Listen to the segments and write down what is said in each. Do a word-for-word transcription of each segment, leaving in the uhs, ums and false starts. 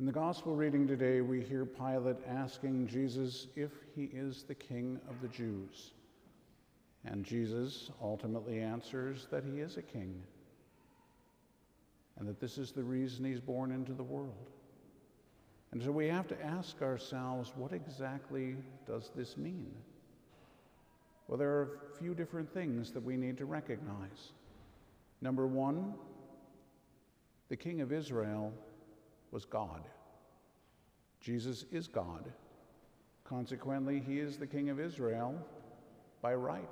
In the gospel reading today, we hear Pilate asking Jesus if he is the king of the Jews. And Jesus ultimately answers that he is a king, and that this is the reason he's born into the world. And so we have to ask ourselves, what exactly does this mean? Well, there are a few different things that we need to recognize. Number one, the King of Israel was God. Jesus is God. Consequently, he is the King of Israel by right.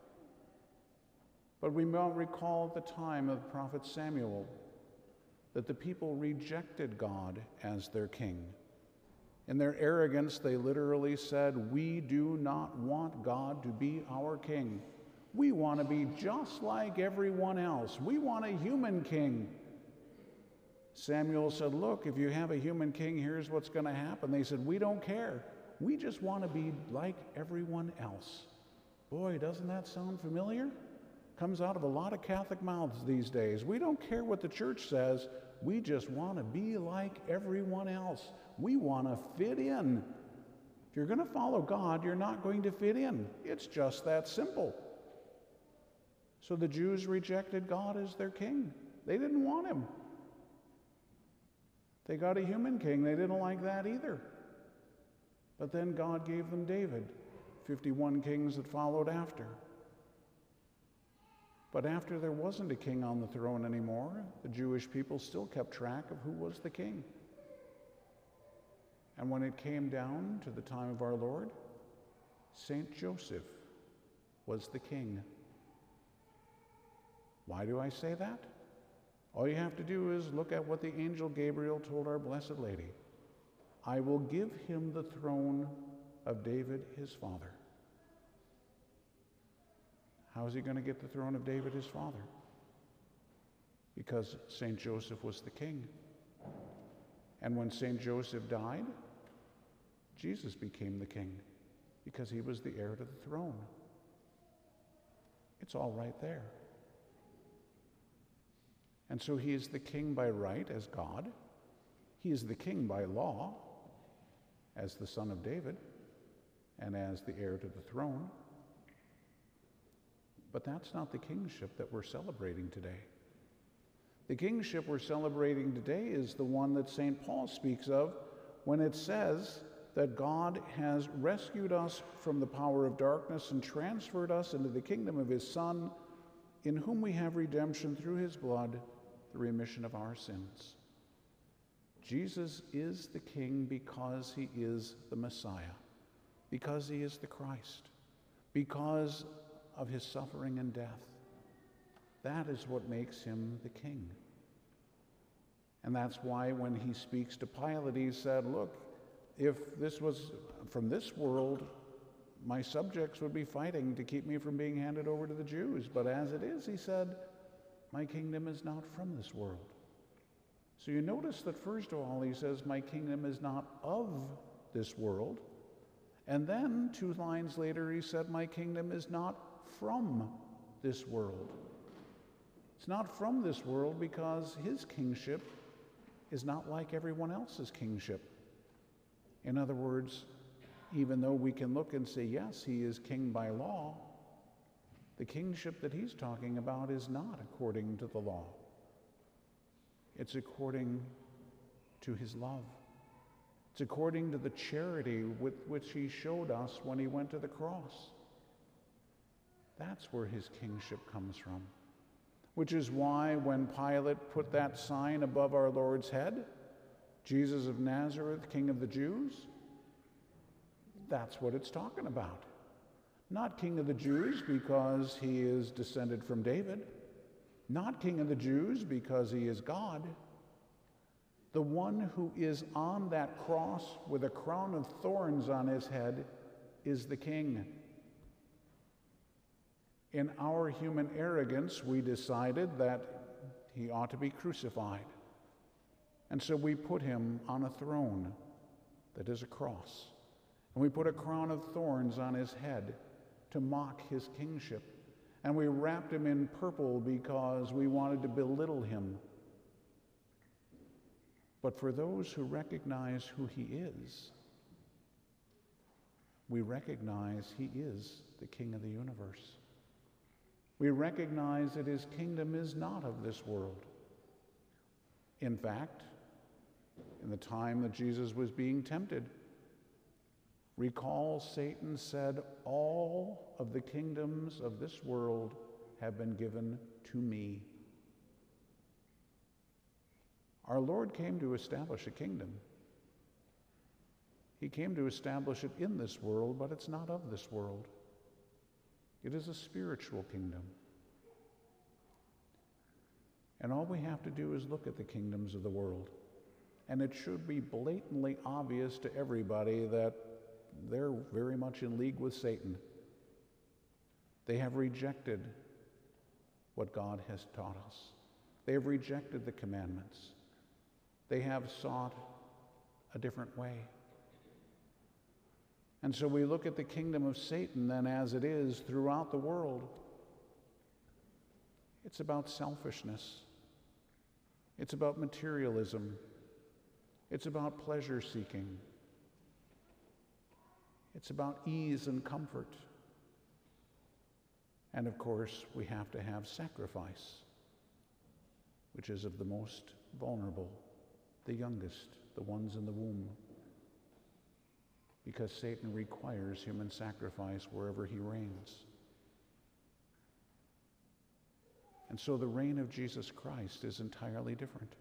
But we might recall at the time of the prophet Samuel that the people rejected God as their king. In their arrogance, they literally said, "We do not want God to be our king. We want to be just like everyone else. We want a human king." Samuel said, "Look, if you have a human king, here's what's going to happen." They said, "We don't care. We just want to be like everyone else." Boy, doesn't that sound familiar? Comes out of a lot of Catholic mouths these days. We don't care what the church says. We just want to be like everyone else. We want to fit in. If you're going to follow God, you're not going to fit in. It's just that simple. So the Jews rejected God as their king. They didn't want him. They got a human king. They didn't like that either. But then God gave them David, fifty-one kings that followed after. But after there wasn't a king on the throne anymore, the Jewish people still kept track of who was the king. And when it came down to the time of our Lord, Saint Joseph was the king. Why do I say that? All you have to do is look at what the angel Gabriel told our Blessed Lady. "I will give him the throne of David, his father." How is he going to get the throne of David, his father? Because Saint Joseph was the king. And when Saint Joseph died, Jesus became the king because he was the heir to the throne. It's all right there. And so he is the king by right as God. He is the king by law as the son of David and as the heir to the throne. But that's not the kingship that we're celebrating today. The kingship we're celebrating today is the one that Saint Paul speaks of when it says that God has rescued us from the power of darkness and transferred us into the kingdom of his Son, in whom we have redemption through his blood, the remission of our sins. Jesus is the king because he is the Messiah, because he is the Christ, because of his suffering and death. That is what makes him the king. And that's why when he speaks to Pilate, he said, "Look, if this was from this world, my subjects would be fighting to keep me from being handed over to the Jews. But as it is," he said, "my kingdom is not from this world." So you notice that first of all, he says, "My kingdom is not of this world." And then two lines later, he said, "My kingdom is not from this world." It's not from this world because his kingship is not like everyone else's kingship. In other words, even though we can look and say, yes, he is king by law, the kingship that he's talking about is not according to the law. It's according to his love. It's according to the charity with which he showed us when he went to the cross. That's where his kingship comes from. Which is why when Pilate put that sign above our Lord's head, Jesus of Nazareth, King of the Jews, that's what it's talking about. Not King of the Jews because he is descended from David. Not King of the Jews because he is God. The one who is on that cross with a crown of thorns on his head is the King. In our human arrogance, we decided that he ought to be crucified. And so we put him on a throne that is a cross. And we put a crown of thorns on his head to mock his kingship. And we wrapped him in purple because we wanted to belittle him. But for those who recognize who he is, we recognize he is the King of the universe. We recognize that his kingdom is not of this world. In fact, in the time that Jesus was being tempted, recall Satan said, "All of the kingdoms of this world have been given to me." Our Lord came to establish a kingdom. He came to establish it in this world, but it's not of this world. It is a spiritual kingdom. And all we have to do is look at the kingdoms of the world. And it should be blatantly obvious to everybody that they're very much in league with Satan. They have rejected what God has taught us. They have rejected the commandments. They have sought a different way. And so we look at the kingdom of Satan then as it is throughout the world. It's about selfishness. It's about materialism. It's about pleasure seeking. It's about ease and comfort. And of course, we have to have sacrifice, which is of the most vulnerable, the youngest, the ones in the womb. Because Satan requires human sacrifice wherever he reigns. And so the reign of Jesus Christ is entirely different.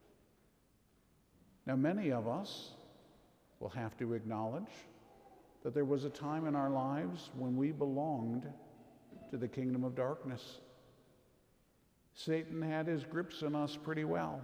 Now, many of us will have to acknowledge that there was a time in our lives when we belonged to the kingdom of darkness. Satan had his grips on us pretty well.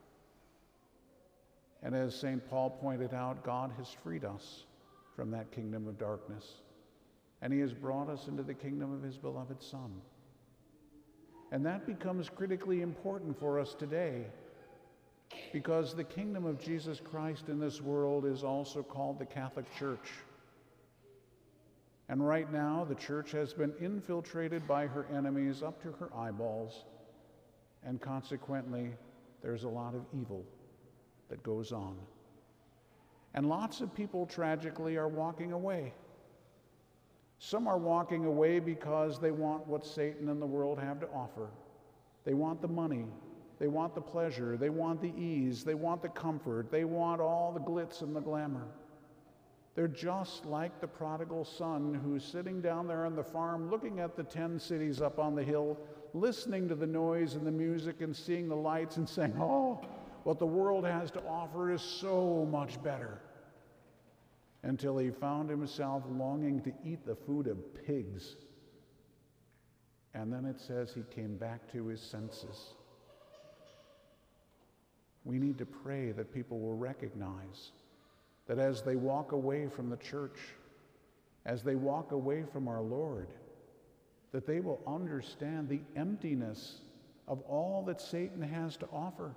And as Saint Paul pointed out, God has freed us from that kingdom of darkness. And he has brought us into the kingdom of his beloved Son. And that becomes critically important for us today, because the kingdom of Jesus Christ in this world is also called the Catholic Church. And right now, the church has been infiltrated by her enemies up to her eyeballs, and consequently, there's a lot of evil that goes on. And lots of people, tragically, are walking away. Some are walking away because they want what Satan and the world have to offer. They want the money. They want the pleasure. They want the ease. They want the comfort. They want all the glitz and the glamour. They're just like the prodigal son who's sitting down there on the farm looking at the ten cities up on the hill, listening to the noise and the music and seeing the lights and saying, "Oh, what the world has to offer is so much better," until he found himself longing to eat the food of pigs. And then it says he came back to his senses. We need to pray that people will recognize that as they walk away from the church, as they walk away from our Lord, that they will understand the emptiness of all that Satan has to offer.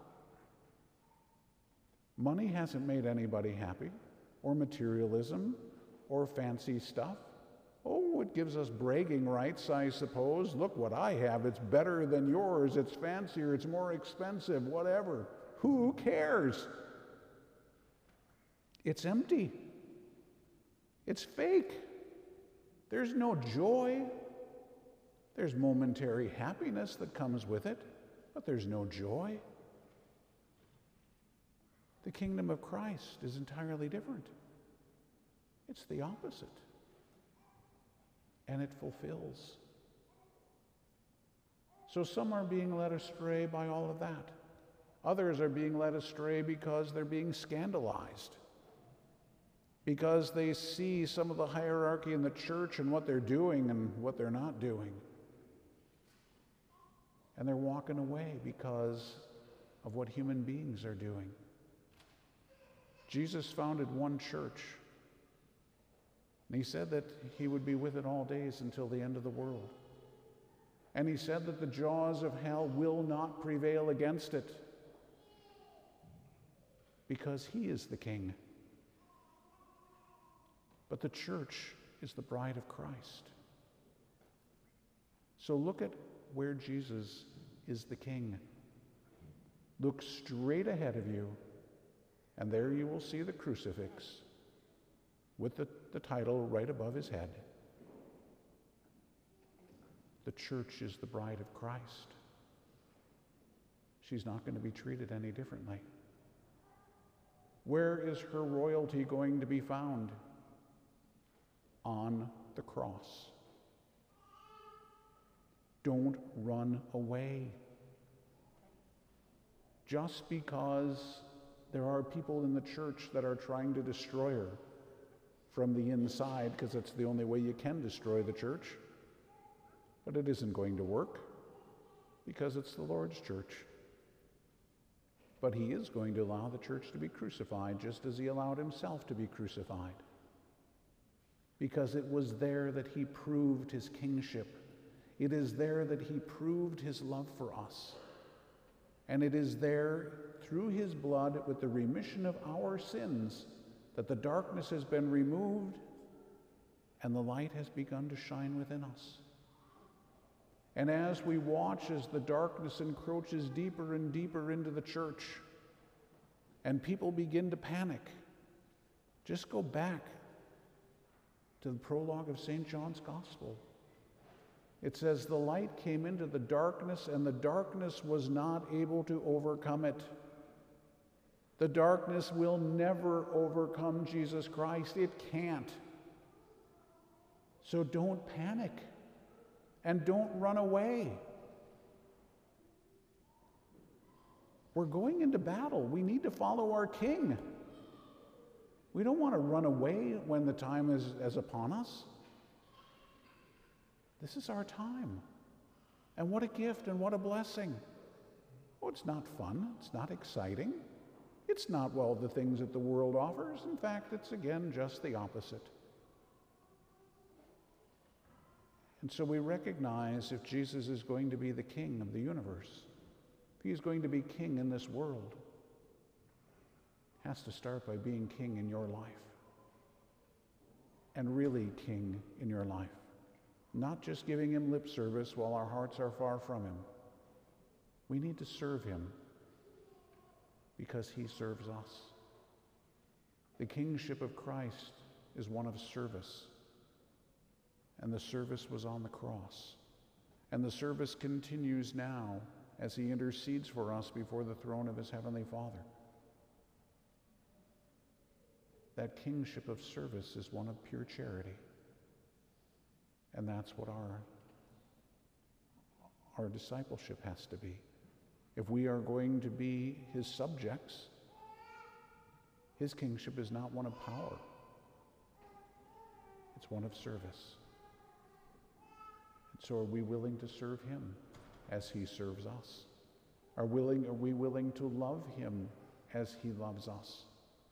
Money hasn't made anybody happy, or materialism, or fancy stuff. Oh, it gives us bragging rights, I suppose. Look what I have. It's better than yours. It's fancier. It's more expensive. Whatever. Who cares? It's empty. It's fake. There's no joy. There's momentary happiness that comes with it, but there's no joy. The kingdom of Christ is entirely different. It's the opposite. And it fulfills. So some are being led astray by all of that. Others are being led astray because they're being scandalized, because they see some of the hierarchy in the church and what they're doing and what they're not doing. And they're walking away because of what human beings are doing. Jesus founded one church, and he said that he would be with it all days until the end of the world. And he said that the jaws of hell will not prevail against it, because he is the king. But the church is the bride of Christ. So look at where Jesus is the king. Look straight ahead of you And there you will see the crucifix with the, the title right above his head. The church is the bride of Christ. She's not going to be treated any differently. Where is her royalty going to be found? On the cross. Don't run away. Just because there are people in the church that are trying to destroy her from the inside, because it's the only way you can destroy the church, but it isn't going to work because it's the Lord's church. But he is going to allow the church to be crucified just as he allowed himself to be crucified. Because it was there that he proved his kingship. It is there that he proved his love for us. And it is there, through his blood, with the remission of our sins, that the darkness has been removed and the light has begun to shine within us. And as we watch as the darkness encroaches deeper and deeper into the church and people begin to panic, just go back to the prologue of Saint John's Gospel. It says, the light came into the darkness, and the darkness was not able to overcome it. The darkness will never overcome Jesus Christ. It can't. So don't panic, and don't run away. We're going into battle. We need to follow our King. We don't want to run away when the time is, is upon us. This is our time. And what a gift and what a blessing. Oh, it's not fun. It's not exciting. It's not, well, the things that the world offers. In fact, it's, again, just the opposite. And so we recognize if Jesus is going to be the king of the universe, if he's going to be king in this world, it has to start by being king in your life. And really king in your life. Not just giving him lip service while our hearts are far from him. We need to serve him because he serves us. The kingship of Christ is one of service. And the service was on the cross. And the service continues now as he intercedes for us before the throne of his heavenly Father. That kingship of service is one of pure charity. And that's what our, our discipleship has to be. If we are going to be his subjects, his kingship is not one of power. It's one of service. And so are we willing to serve him as he serves us? Are, willing, are we willing to love him as he loves us?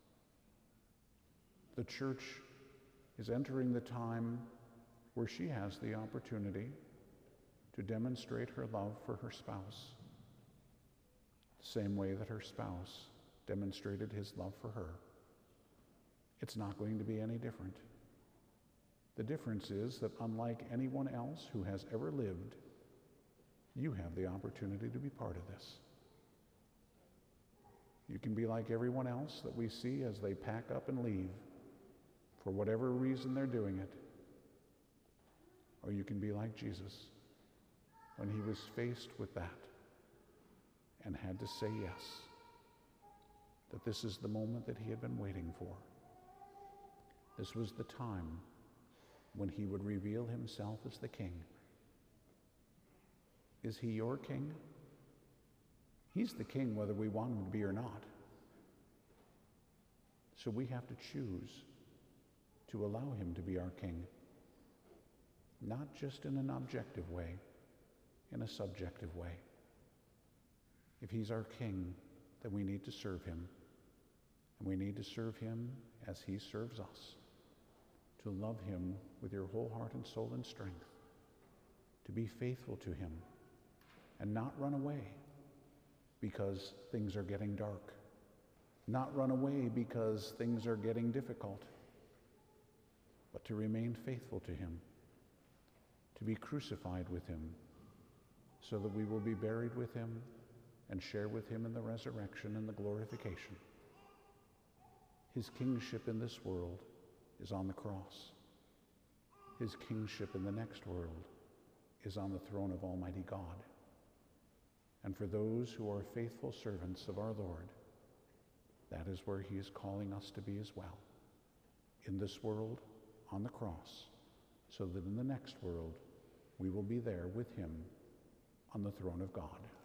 The church is entering the time where she has the opportunity to demonstrate her love for her spouse, the same way that her spouse demonstrated his love for her. It's not going to be any different. The difference is that unlike anyone else who has ever lived, you have the opportunity to be part of this. You can be like everyone else that we see as they pack up and leave for whatever reason they're doing it. Or you can be like Jesus when he was faced with that and had to say yes, that this is the moment that he had been waiting for. This was the time when he would reveal himself as the king. Is he your king? He's the king whether we want him to be or not. So we have to choose to allow him to be our king. Not just in an objective way, in a subjective way. If he's our king, then we need to serve him. And we need to serve him as he serves us. To love him with your whole heart and soul and strength. To be faithful to him. And not run away because things are getting dark. Not run away because things are getting difficult. But to remain faithful to him. To be crucified with him, so that we will be buried with him and share with him in the resurrection and the glorification. His kingship in this world is on the cross. His kingship in the next world is on the throne of Almighty God. And for those who are faithful servants of our Lord, that is where he is calling us to be as well. In this world, on the cross, so that in the next world, we will be there with him on the throne of God.